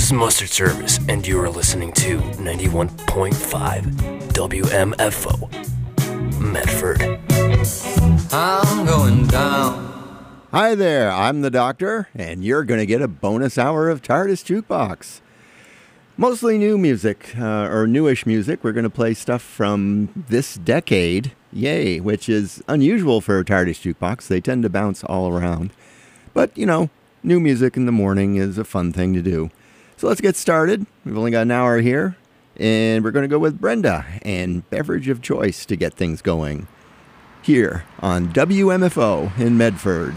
is Mustard Service, and you are listening to 91.5 WMFO, Medford. I'm going down. Hi there, I'm the Doctor, and you're going to get a bonus hour of TARDIS Jukebox. Mostly new music, or newish music. We're going to play stuff from this decade, yay, which is unusual for a TARDIS Jukebox. They tend to bounce all around. But, you know, new music in the morning is a fun thing to do. So let's get started. We've only got an hour here, and we're going to go with Brenda and Beverage of Choice to get things going. Here on WMFO in Medford.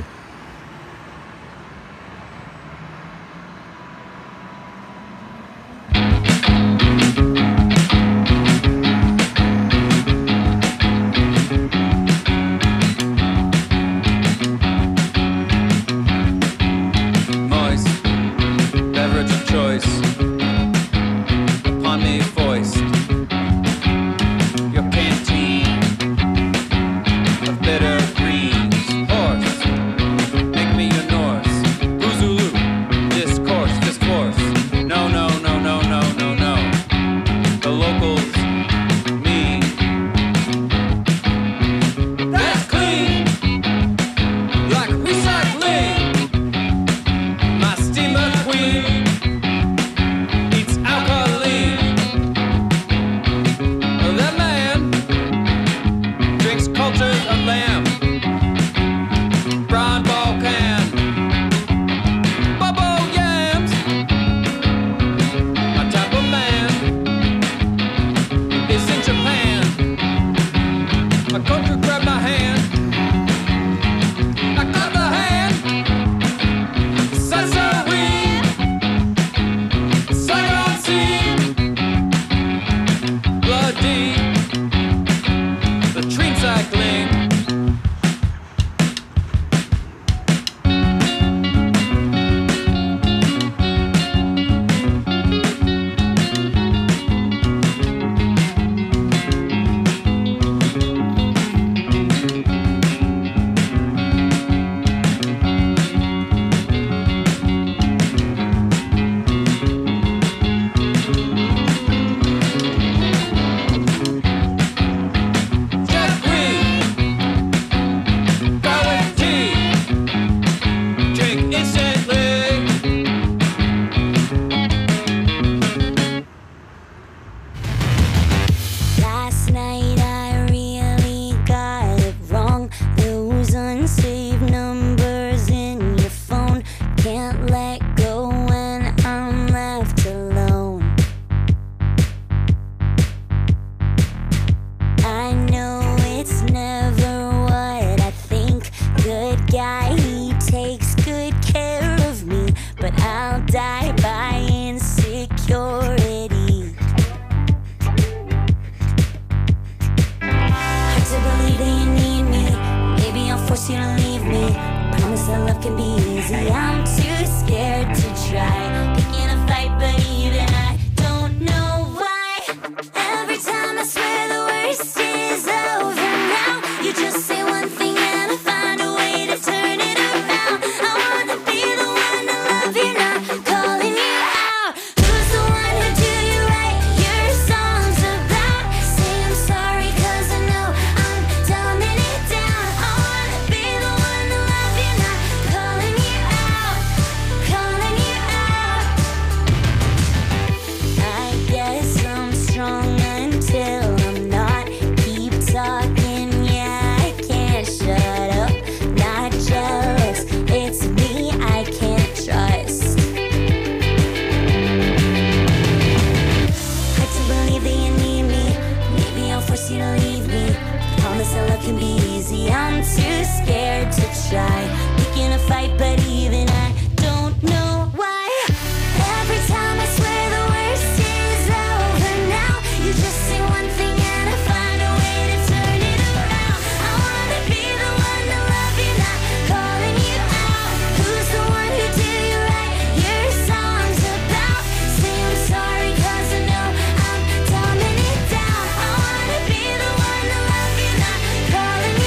Calling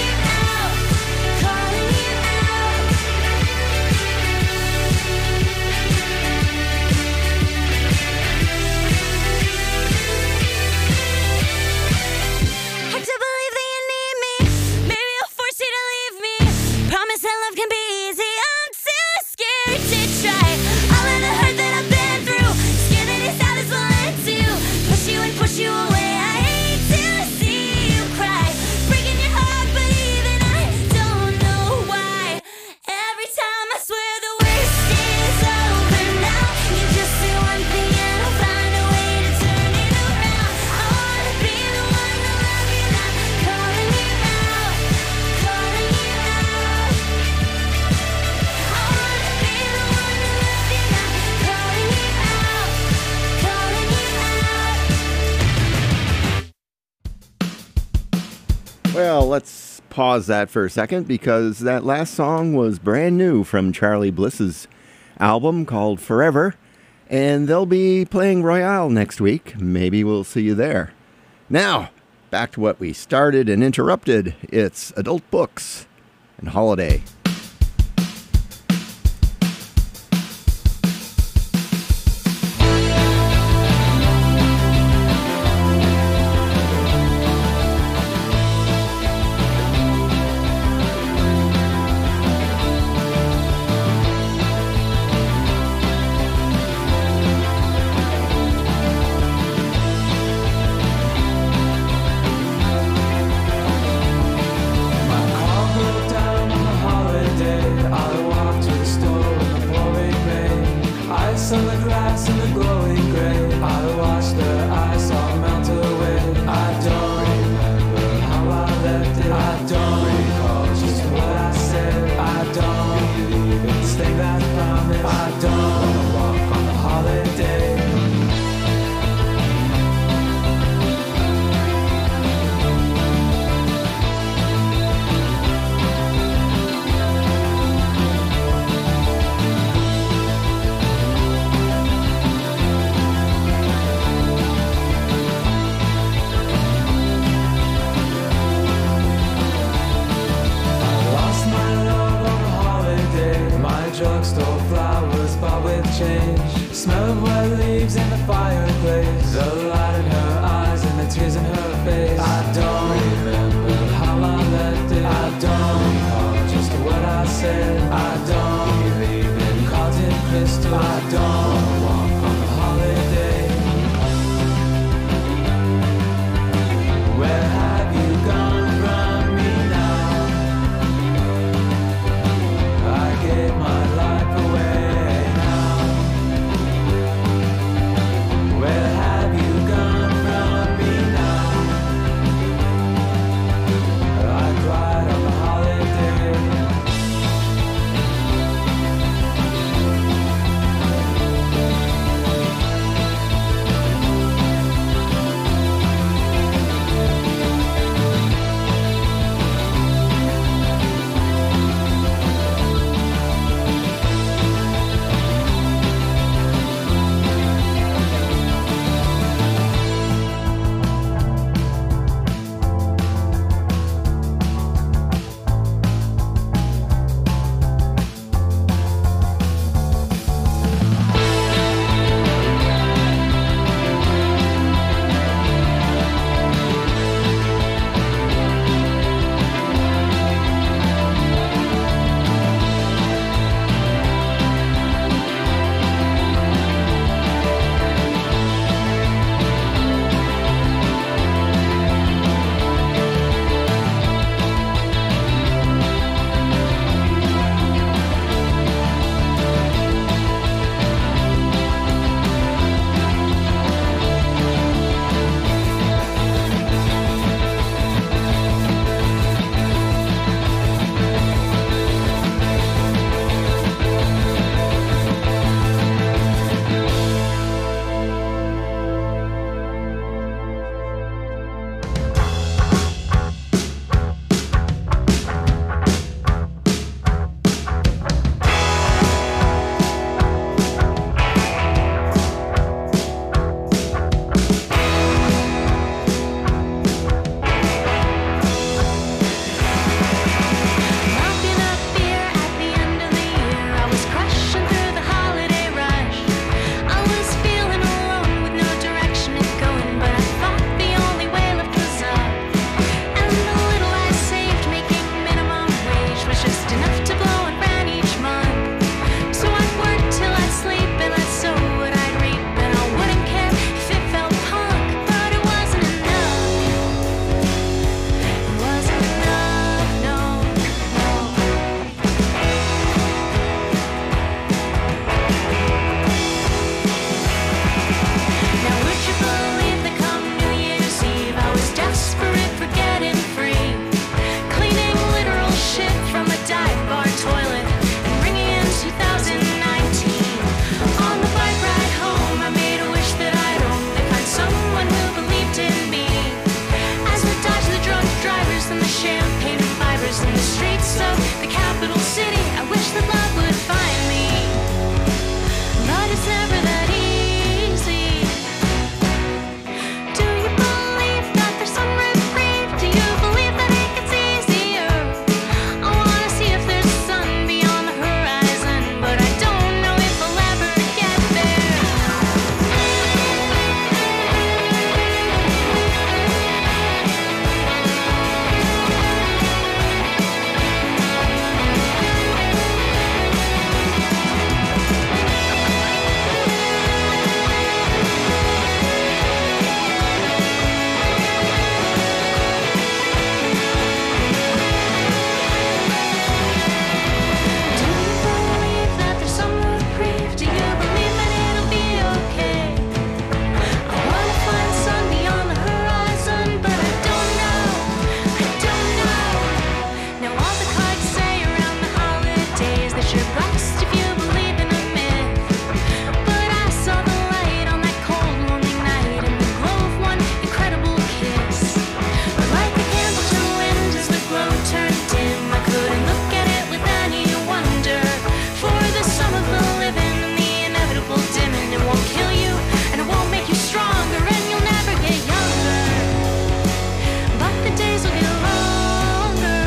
Well, let's pause that for a second because that last song was brand new from Charlie Bliss's album called Forever, and they'll be playing Royale next week. Maybe we'll see you there. Now, back to what we started and interrupted. It's adult books and holiday. Where have you streets of the capital city. I wish that love would find me, but it's never that easy. Do you believe that there's some reprieve? Do you believe that it gets easier? I wanna see if there's sun beyond the horizon, but I don't know if I'll ever get there. Do you believe that there's some reprieve? Do you believe that it'll be okay? I wanna find sun beyond the horizon, but I don't know. I don't know. Now all the cards say around the holidays that you're blessed if you believe in a myth. But I saw the light on that cold, lonely night and the glow of one incredible kiss. But like the candles in the wind as the glow turned dim, I couldn't look at it with any wonder. For the sum of the living and the inevitable dimming, it won't kill you and it won't make you stronger, and you'll never get younger. But the days will get longer.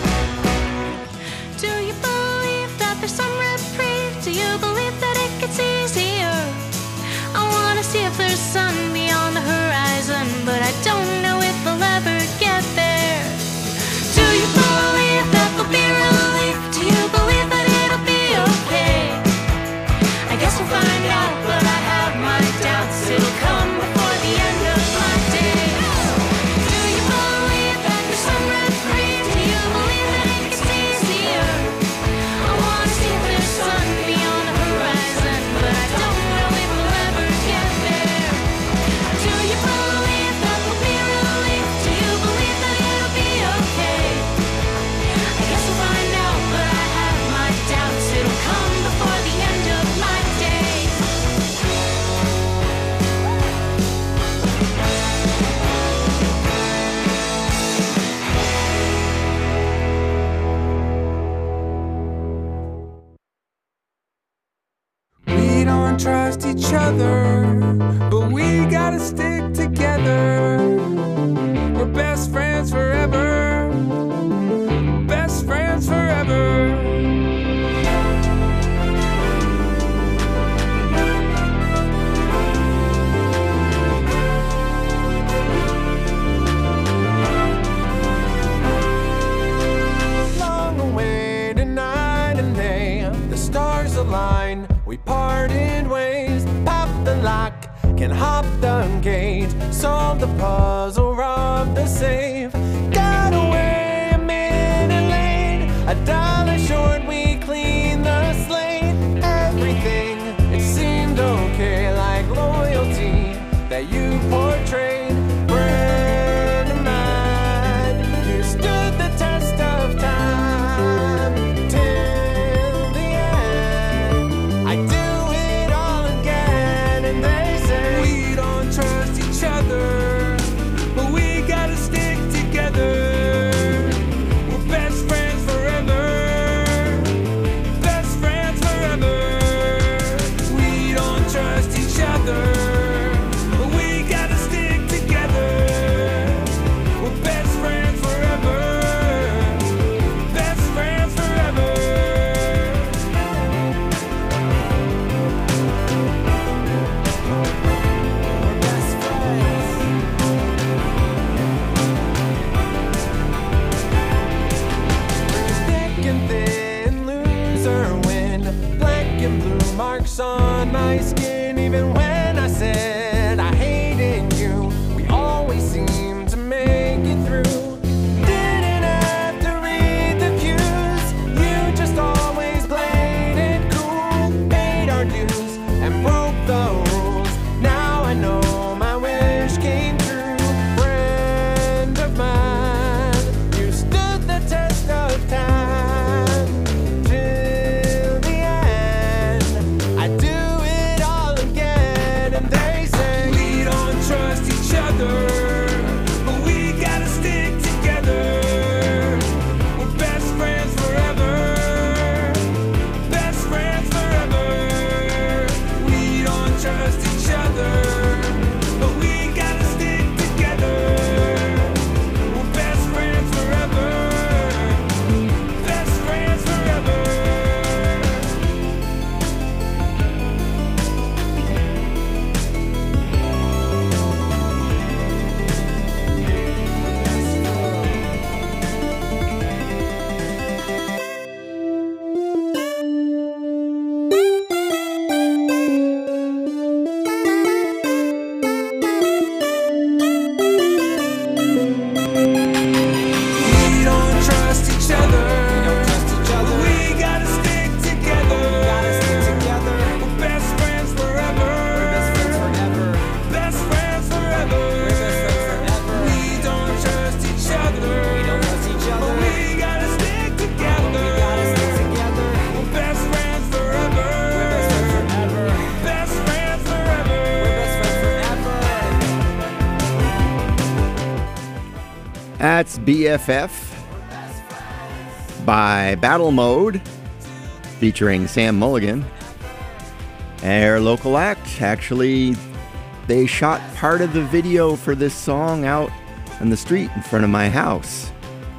Do you believe that there's some reprieve? Do you believe that it gets easier? I wanna see if there's sun beyond the horizon, but I don't know if I'll ever get there. Do you believe that there'll be relief? Do you believe that it'll be okay? I guess we'll find out, but I have my doubts it'll come before the end of my days. Do you believe that there's some reprieve? Do you believe that it gets easier? I wanna see if there's sun beyond the horizon, but I don't know if we'll ever get there. Do you believe that there'll be relief? Do you believe that it'll be okay? I guess we'll find out, but I have my doubts it'll come before the end of my days. We don't trust each other, but we gotta stick together. We're best friends forever. Best friends forever. Long awaited night and day, the stars align. We parted ways, pop the lock, can hop the gate, solve the puzzle, rob the safe. Got away a minute late, $1 short, we cleaned the slate. Everything, it seemed okay, like loyalty that you portrayed. Friend of mine, you stood the test of time till the end. I do it all again, and they say we don't trust each other, but we gotta stick together. We're best friends forever. Best friends forever. We don't trust each other, but we gotta stick together. We're best friends forever. Best friends forever. Thick and thin, loser win. Black and blue marks on my skin. Even when I said I hated you, we always seemed to make it through. Didn't have to read the cues, you just always played it cool. Paid our dues and broke the rules. Now I know my wish came true. Friend of mine, you stood the test of time till the end. I do it all again, and they That's BFF by Battle Mode, featuring Sam Mulligan. Our local act, actually, they shot part of the video for this song out on the street in front of my house.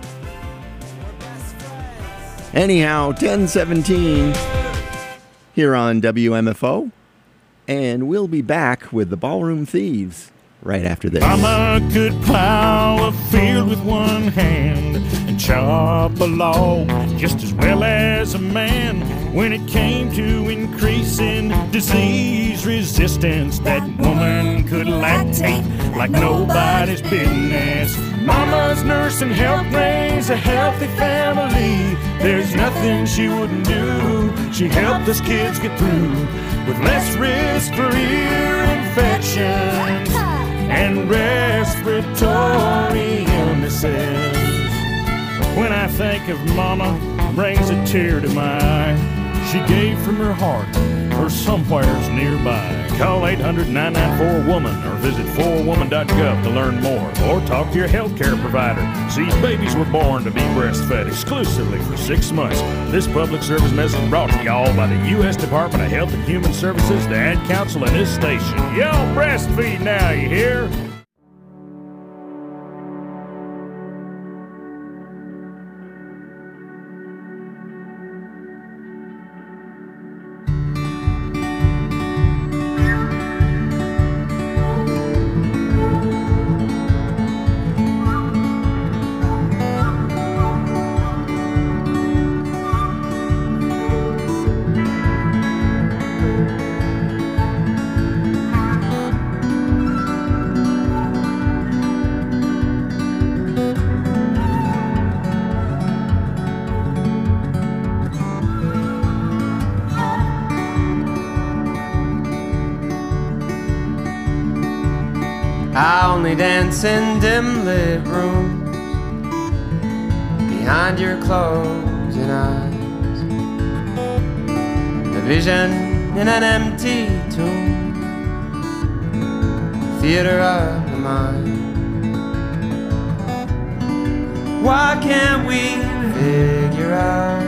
Anyhow, 10:17 here on WMFO, and we'll be back with the Ballroom Thieves right after this. Mama could plow a field with one hand and chop a log just as well as a man. When it came to increasing disease resistance, that woman could lactate like nobody's business. Mama's nurse and helped raise a healthy family. There's nothing she wouldn't do. She helped us kids get through with less risk for ear infections and respiratory illnesses. When I think of Mama, brings a tear to my eye. She gave from her heart or somewheres nearby. Call 800-994-WOMAN or visit 4woman.gov to learn more, or talk to your healthcare provider. These babies were born to be breastfed exclusively for 6 months. This public service message brought to y'all by the U.S. Department of Health and Human Services, the Ad Council, and this station. Y'all breastfeed now, you hear? I only dance in dim lit rooms behind your closing eyes. A vision in an empty tomb, theater of the mind. Why can't we figure out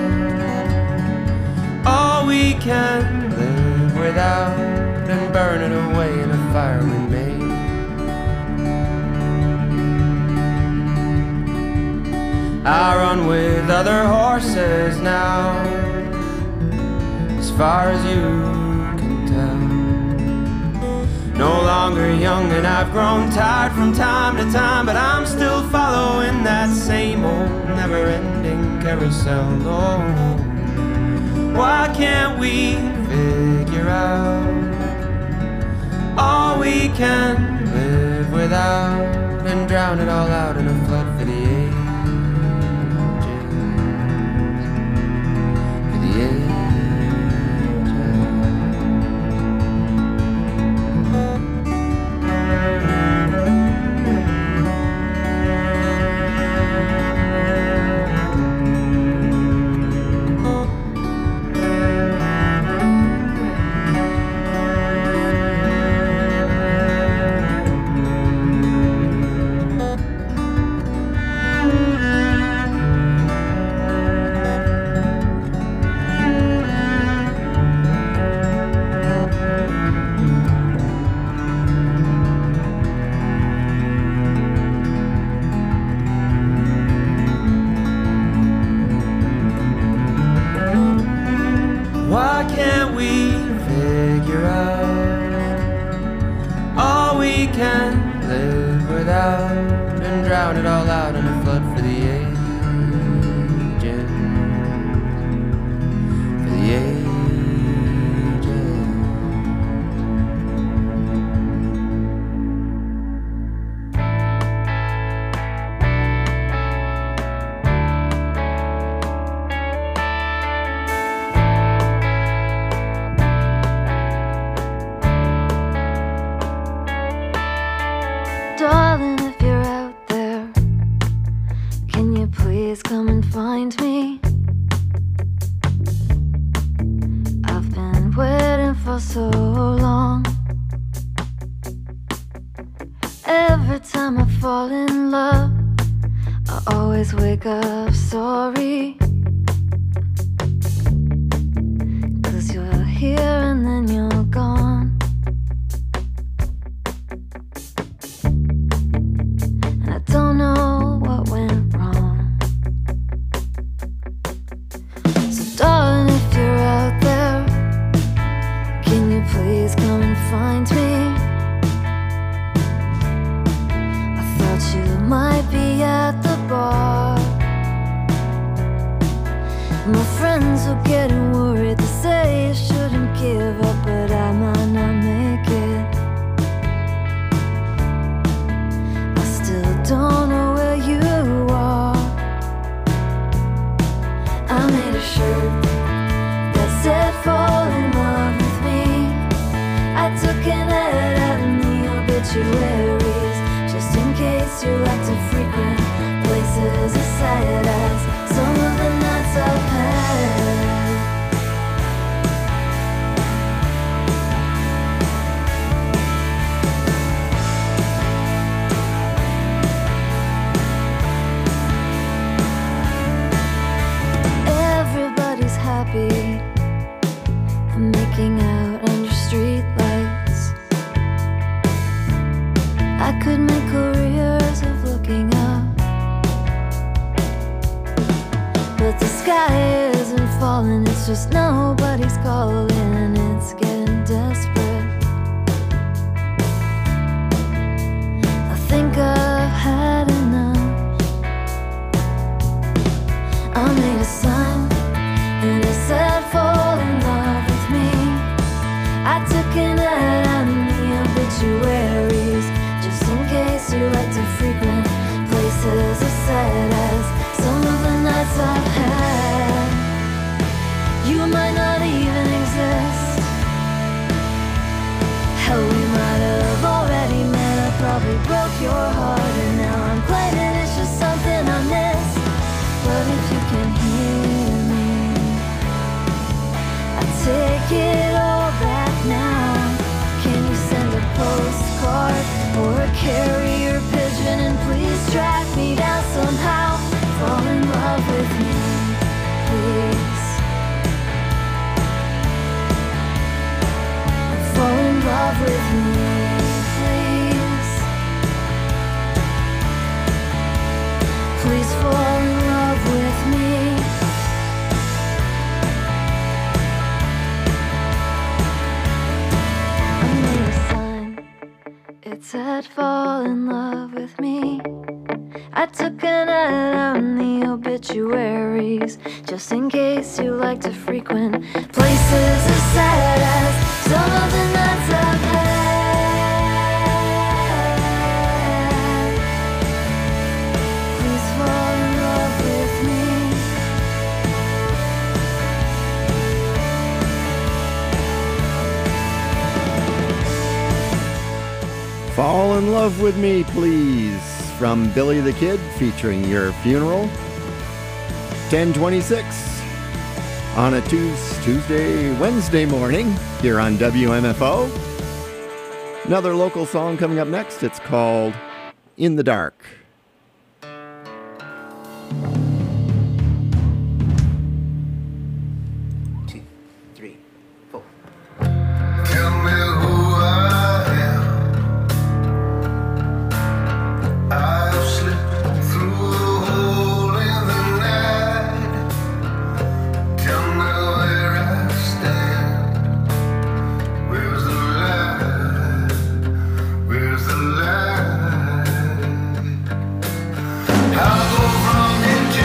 all we can live without and burn it away in a fire we made? I run with other horses now, as far as you can tell. No longer young and I've grown tired from time to time, but I'm still following that same old never-ending carousel. Oh, why can't we figure out all we can live without and drown it all out in a flood for the ages? Darling, if you're out there, can you please come and find me? I've been waiting for so long. Every time I fall in love, always wake up sorry, 'cause you're here and then you're gone. And I don't know what went wrong. So darling, if you're out there, can you please come and find me? I thought you might be at the bar. My friends are getting worried. They say you shouldn't give up, but I might not make it. I still don't know where you are. I made a shirt that said fall in love with me. I took an ad out in the obituaries, just in case you like to frequent places as sad as some of the nights I've had. Everybody's happy and making out under streetlights. I could make careers of looking up, but the sky isn't falling, it's just nobody's calling, and it's getting desperate. I think I've had enough. I made a sign and it said fall in love with me. I took an ad out in the obituaries, just in case you like to frequent places as sad as some of the nights I've had. You might not even exist. Hell, we might have already met. I probably broke your heart, and now I'm claiming it's just something I missed. But if you can hear me, I take it all back now. Can you send a postcard or a carrier pigeon and please track me down somehow? Fall in love with me, please. Fall in love with me, please. Please fall in love with me. I made a sign, it said fall in love with me. I took an ad out in the obituaries, just in case you like to frequent places as sad as some of the nights I've had. Please fall in love with me. Fall in love with me, please. From Billy the Kid, featuring Your Funeral. 10:26 on a Wednesday morning here on WMFO. Another local song coming up next. It's called In the Dark. I'll go from here to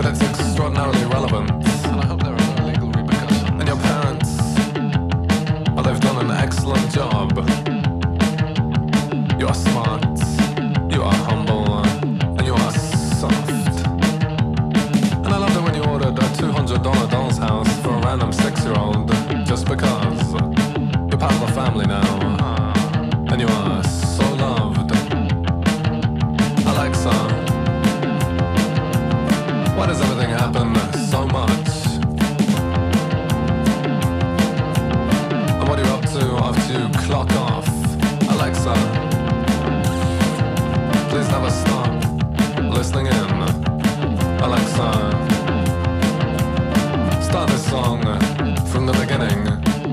but it's extraordinarily relevant. And I hope there are no legal repercussions. And your parents, well, they've done an excellent job. You are smart, you are humble, and you are soft. And I love that when you ordered a $200 doll's house for a random 6-year-old, just because you're part of the family now, and you are so loved. Alexa, why does everything happen so much? And what are you up to after you clock off? Alexa, please never stop listening in. Alexa, start this song from the beginning.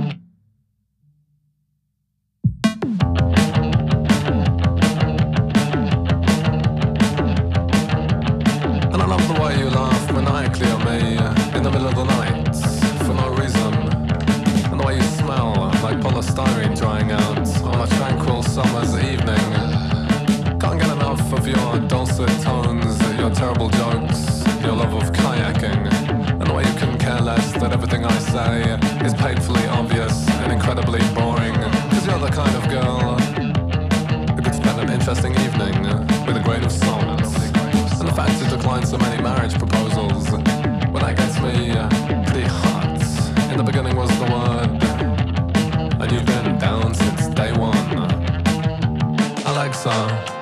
And I love the way you laugh maniacally at me in the middle of the night for no reason. And the way you smell like polystyrene drying out on a tranquil summer's evening. Can't get enough of your dulcet tones, your terrible jokes, your love of kayaking, and the way you can care less that everything I say is painfully obvious and incredibly boring. Cause you're the kind of girl who could spend an interesting evening with a grain of salt. And the fact you decline so many marriage proposals, well, that gets me pretty hot. In the beginning was the word, and you've been down since day one. Alexa,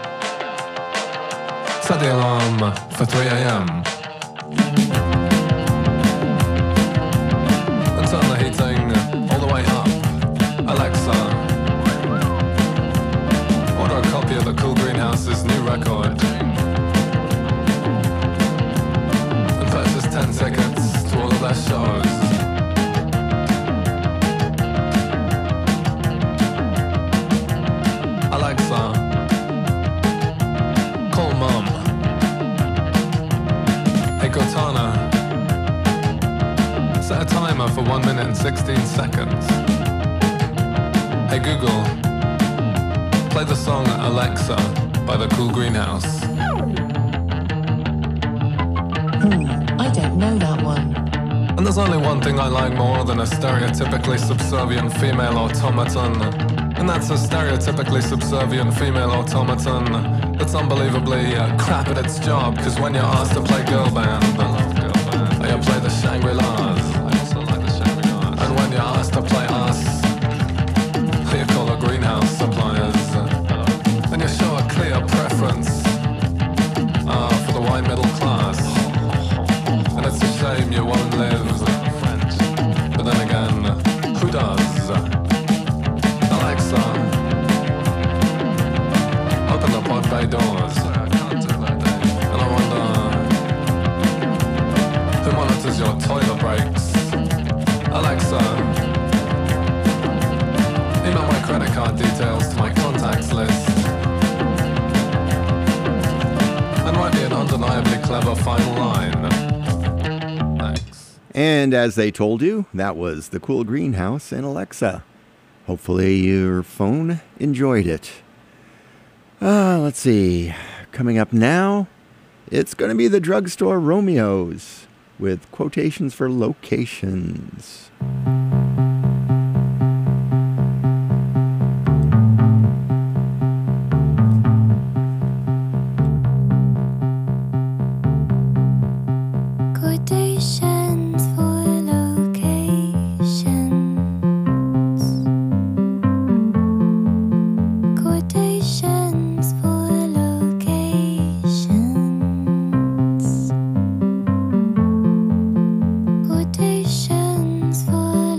set the alarm for 3 a.m. And turn the heating all the way up. Alexa, order a copy of the Cool Greenhouse's new record. And purchase 10 tickets to all of their shows. Alexa, call Mom. Hey Cortana, set a timer for 1 minute and 16 seconds. Hey Google, play the song Alexa by the Cool Greenhouse. I don't know that one. And there's only one thing I like more than a stereotypically subservient female automaton. And that's a stereotypically subservient female automaton that's unbelievably crap at its job. Cause when you're asked to play girl band, you play the Shangri-Las. I also like the Shangri-Las. And when you're asked to play us, you call the greenhouse suppliers. And you show a clear preference for the white middle class. And it's a shame you won't live. But then again, who does? Alexa, open the pod bay doors. And I wonder, who monitors your toilet breaks? Alexa, email my credit card details to my contacts list. And write me an undeniably clever final line. Thanks. And as they told you, that was the Cool Greenhouse and Alexa. Hopefully your phone enjoyed it. Let's see. Coming up now, it's going to be the Drugstore Romeos with quotations for locations. Quotations for locations. Quotations for locations. Quotations for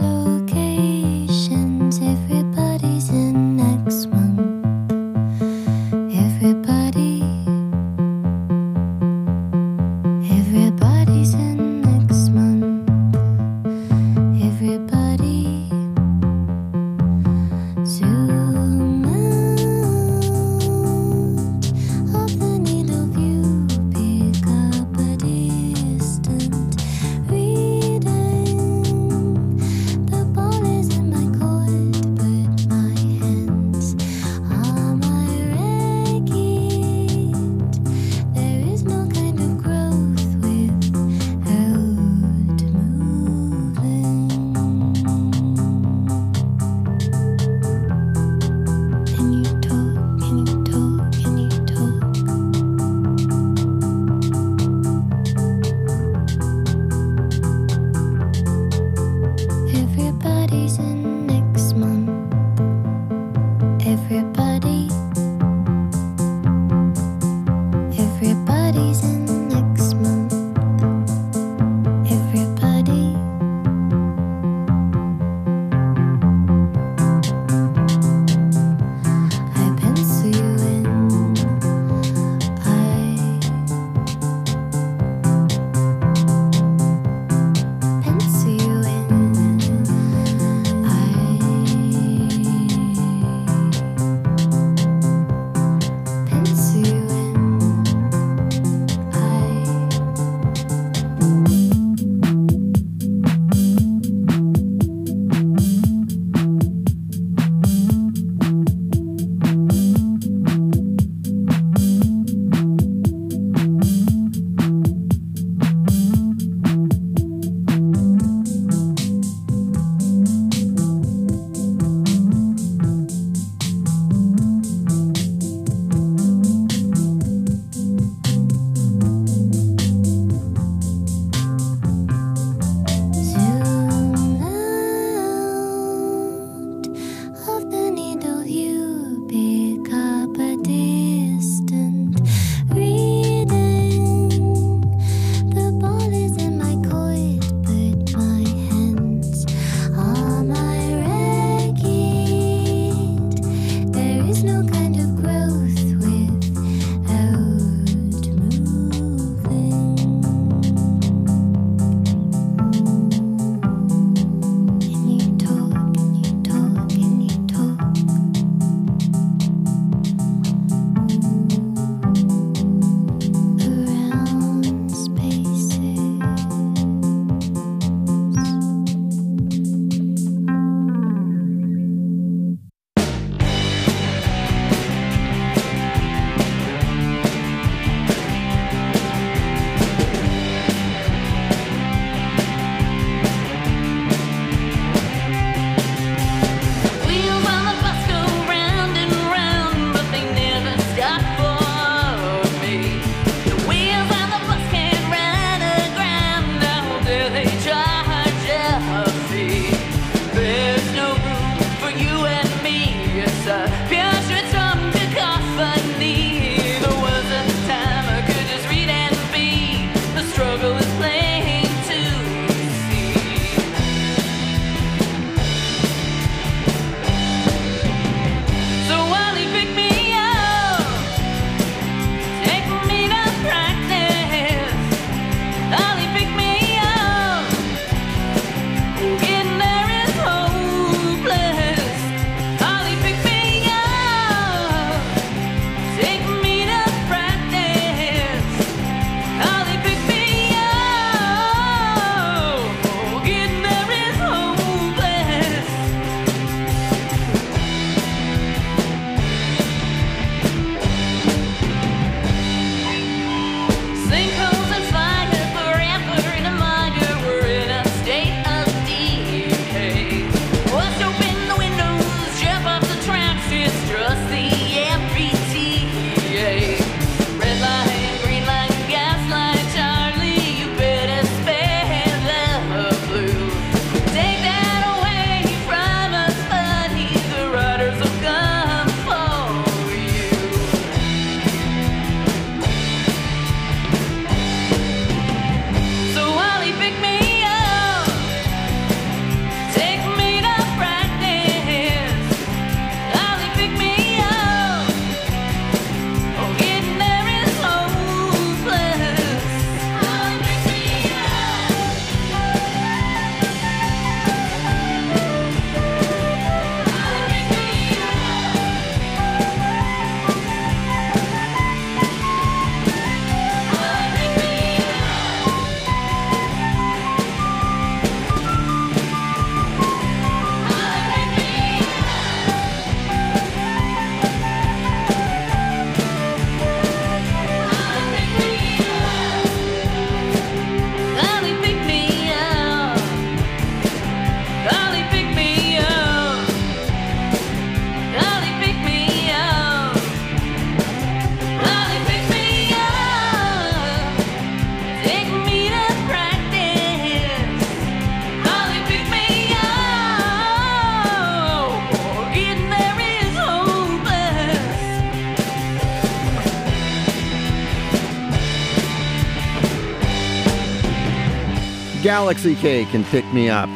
Galaxy Cake and Pick Me Up.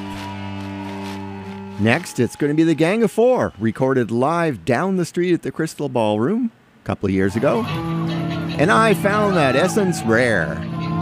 Next, it's going to be the Gang of Four, recorded live down the street at the Crystal Ballroom a couple of years ago. And I found that essence rare.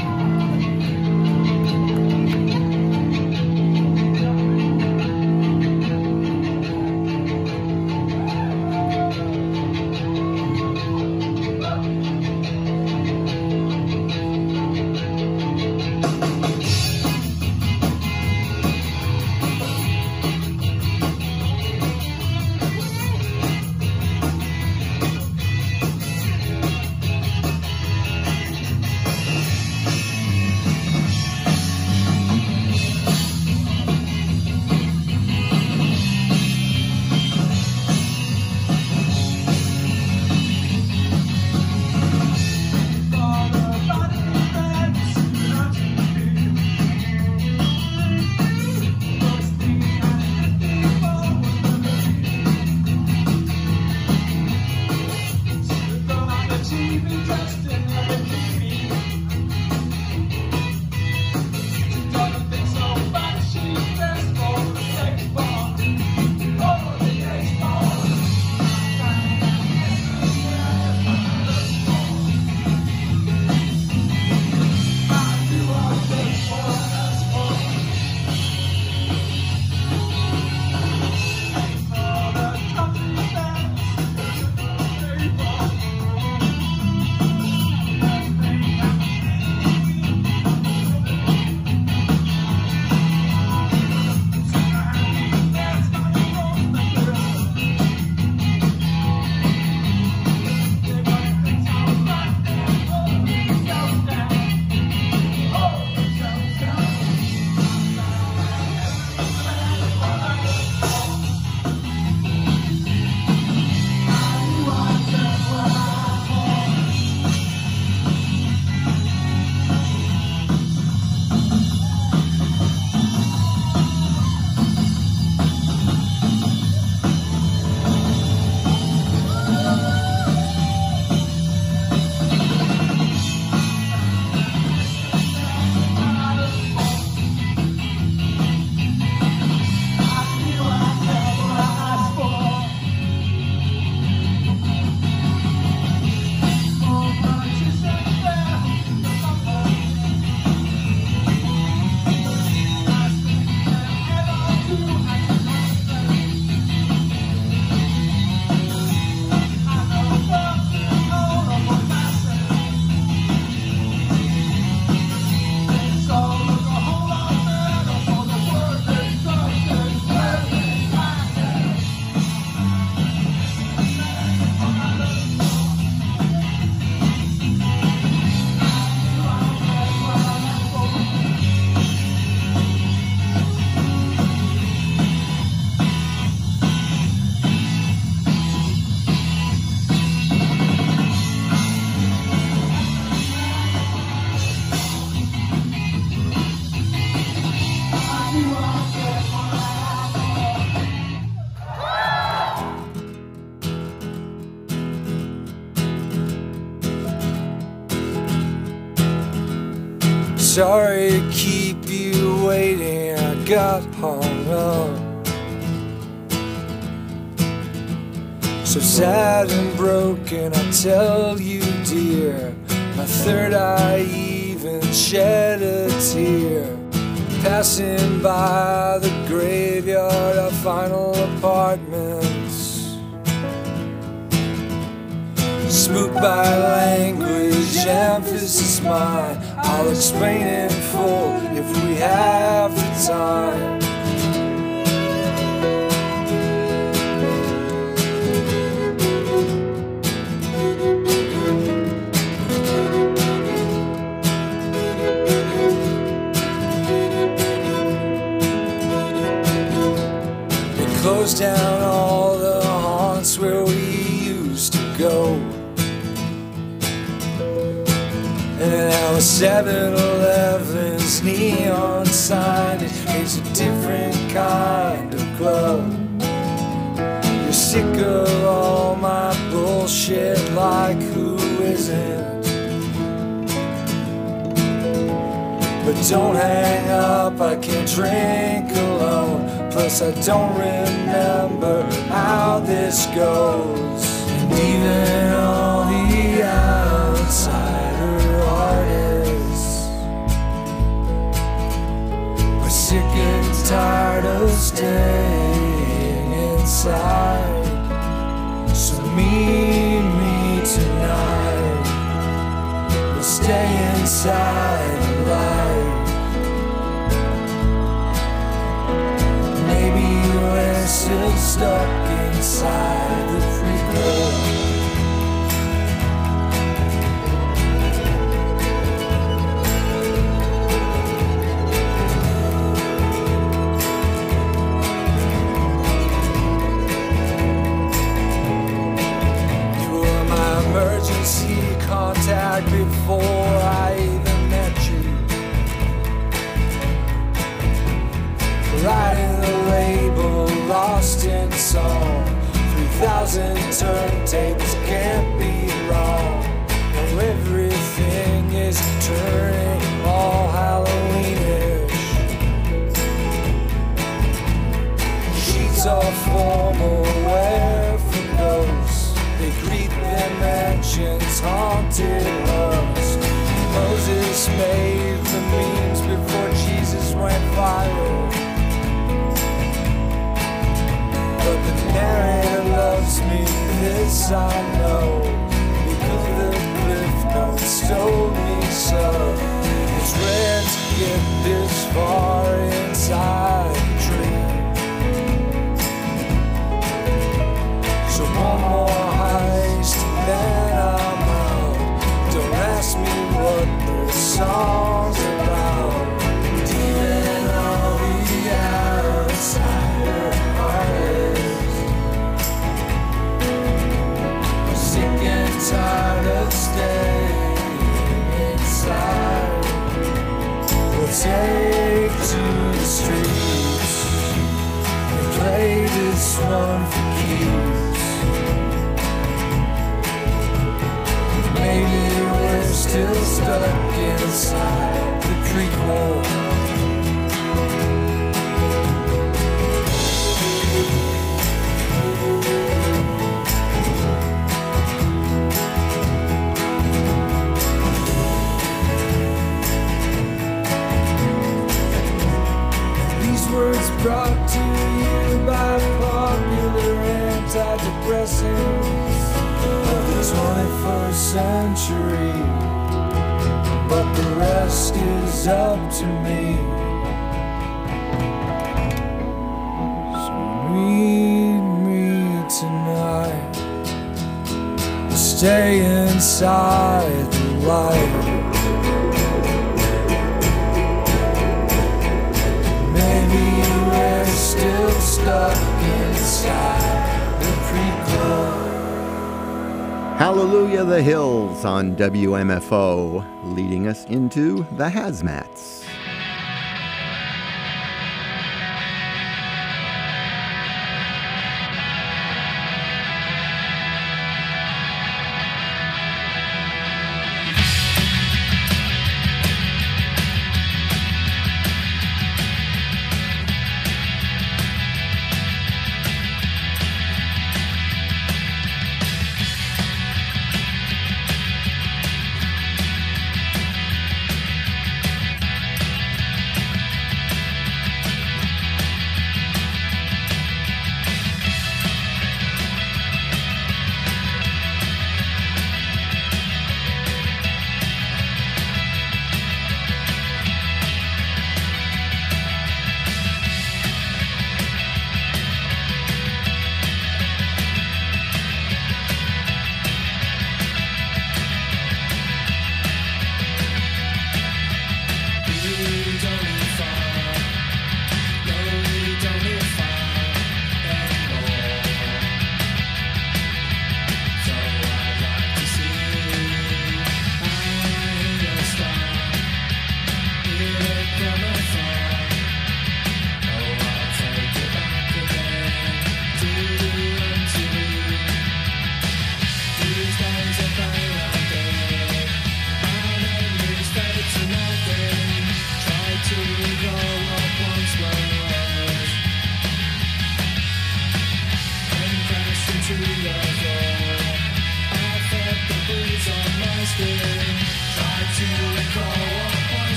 Sorry to keep you waiting, I got hung up. So sad and broken, I tell you dear, my third eye even shed a tear. Passing by the graveyard, our final apartments, spooked by language, emphasis mine. I'll explain in full if we have the time. We closed down all the haunts where we used to go. And now 7-Eleven's neon sign, it creates a different kind of glow. You're sick of all my bullshit, like who isn't? But don't hang up, I can't drink alone. Plus I don't remember how this goes. And even all the outsider artists are sick and tired of staying inside. So meet me tonight. We'll stay inside the light. Maybe we're still stuck inside the prequel. Emergency contact before I even met you. Writing the label, lost in song. 3,000 turntables can't be wrong. Now everything is turning all Halloweenish. Sheets are formal, where for ghosts. They greet their mansions, haunted lost. Moses made the memes before Jesus went viral. But the narrator loves me, this I know, because the cliff notes stole me so. It's rare to get this far inside a dream. So one more heist, then I'm out. Don't ask me what the song's about. Even all the outsider artists are sick and tired of staying inside. We'll take to the streets and play this one for keeps. Maybe we're still stuck inside the prequel. These words brought to you by popular antidepressants of the 21st century, but the rest is up to me. So meet me tonight. Stay inside the light. Maybe we're still stuck inside the prequel. Hallelujah the Hills on WMFO, leading us into the Hazmats.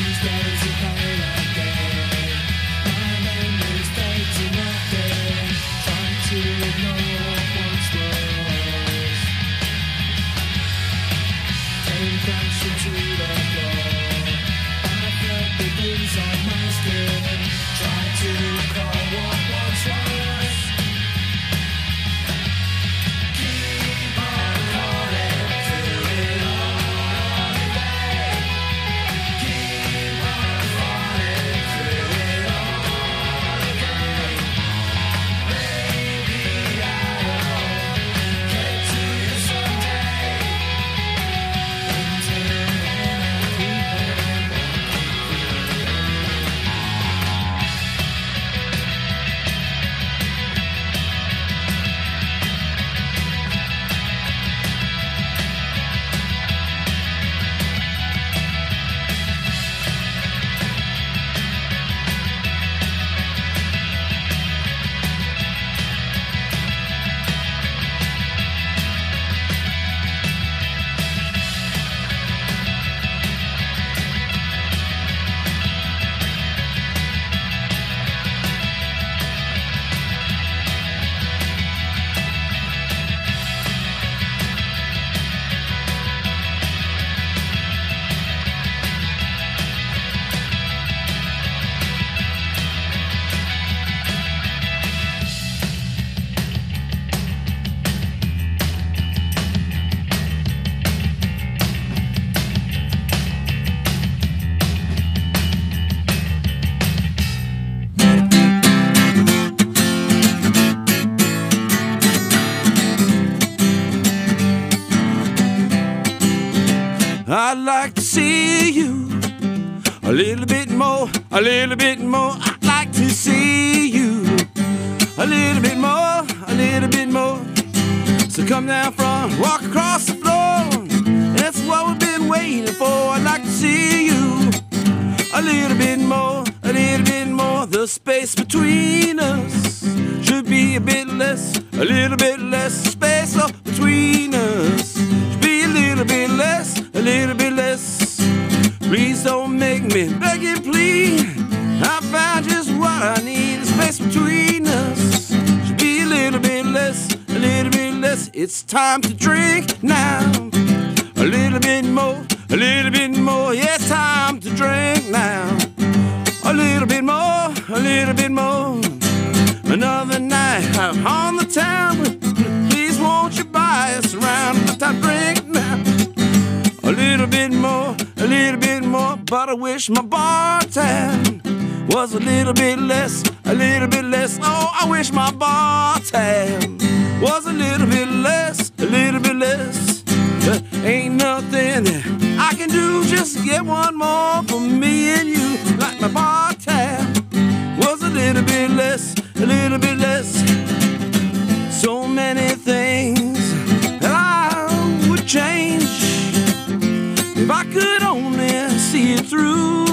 I'd like to see you a little bit more, a little bit more. I'd like to see you a little bit more, a little bit more. So come down front, walk across the floor. That's what we've been waiting for. I'd like to see you a little bit more, a little bit more. The space between us should be a bit less, a little bit less. Space up between us should be a little bit less, a little bit less. Please don't make me beg and plead. I found just what I need. The space between us should be a little bit less, a little bit less. It's time to drink now. A little bit more, a little bit more. Yeah, it's time to drink now. A little bit more, a little bit more. Another night out on the town. Please won't you buy us around? It's time to drink now. A little bit more, a little bit more. But I wish my bar tab was a little bit less, a little bit less. Oh, I wish my bar tab was a little bit less, a little bit less. But ain't nothing that I can do, just get one more for me and you. Like my bar tab was a little bit less, a little bit less. So many things that I would change if I could only see it through.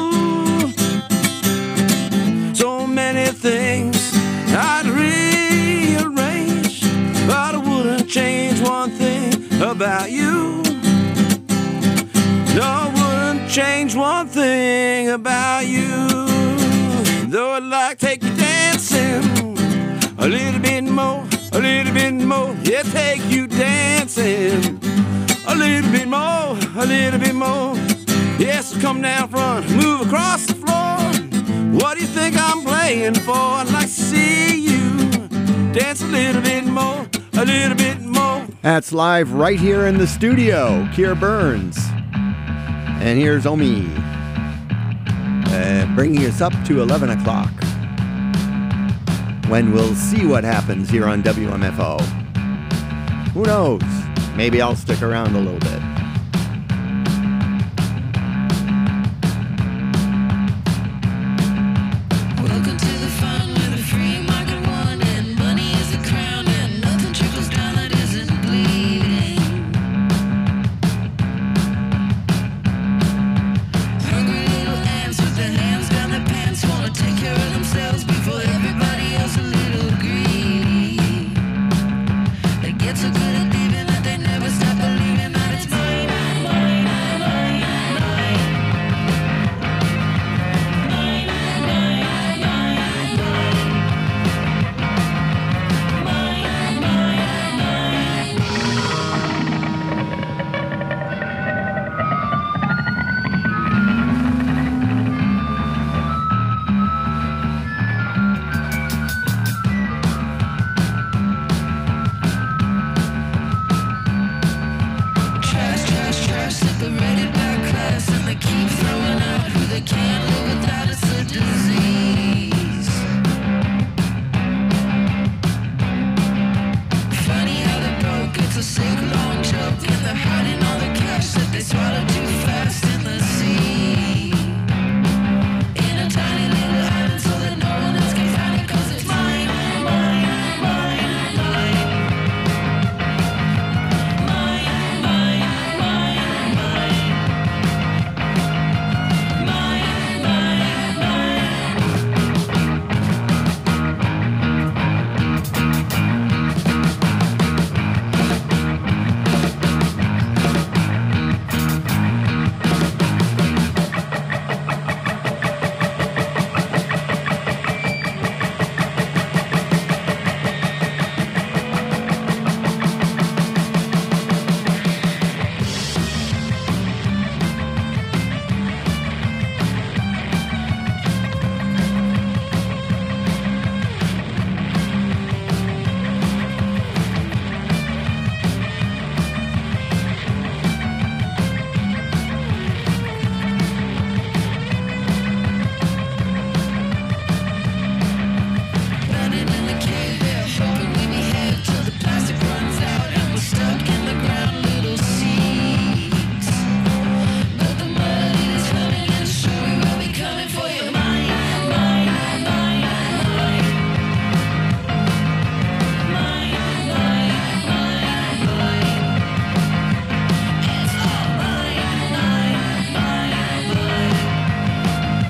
So many things I'd rearrange, but I wouldn't change one thing about you. No, I wouldn't change one thing about you. Though I'd like to take you dancing a little bit more, a little bit more. Yeah, take you dancing a little bit more, a little bit more. Yes, come down front, move across the floor. What do you think I'm playing for? I'd like to see you dance a little bit more, a little bit more. That's live right here in the studio. Keir Burns. And here's Omi, bringing us up to 11 o'clock, when we'll see what happens here on WMFO. Who knows? Maybe I'll stick around a little bit.